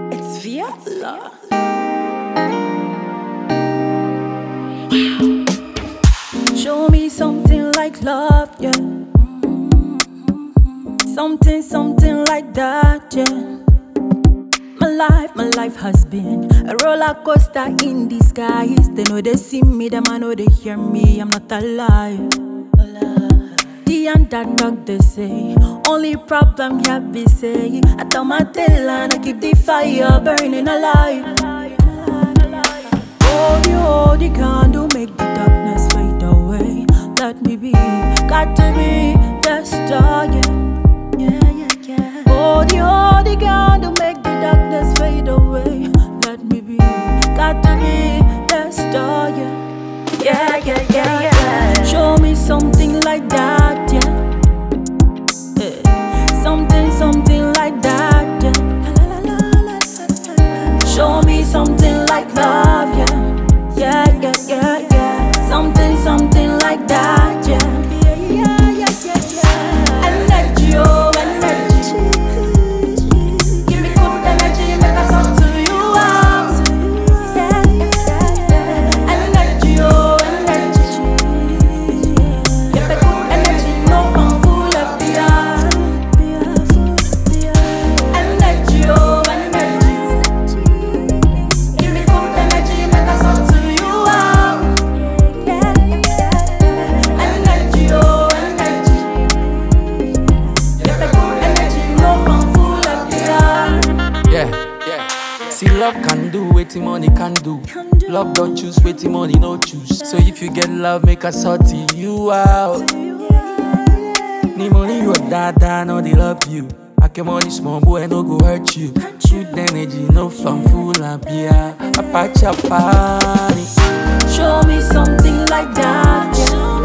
It's Vietla. Show me something like love, yeah. Something like that, yeah. My life has been a roller coaster in disguise. They know they see me, them I know they hear me. I'm not alive. The underdog they say. Only problem here be say I tell my tail and I keep the fire burning alive. Hold the candle, make the darkness fade away. Let me be, got to be the star, yeah. Hold the candle, make the darkness fade away. Let me be, got to be the star, yeah. Show me something like that, yeah. Something like that, yeah. Show me something like love, yeah. Something like that, yeah. Energy, oh, energy. Give me good energy, make us talk to you out. Energy, oh, energy. Give me good energy, no fun, full of the heart. Energy, oh, energy. Give me good energy, make us talk to you out. Energy, oh, energy. Give me good energy, no fun, full of the heart. Yeah. See, love can do wetin money can do. Love don't choose wetin money no choose. So if you get love, make us sort you out. Need money, your dada, no they love you. I can money small boy, no go hurt you. Good energy, no fun, full of beer. A patch party. Show me something like that, yeah.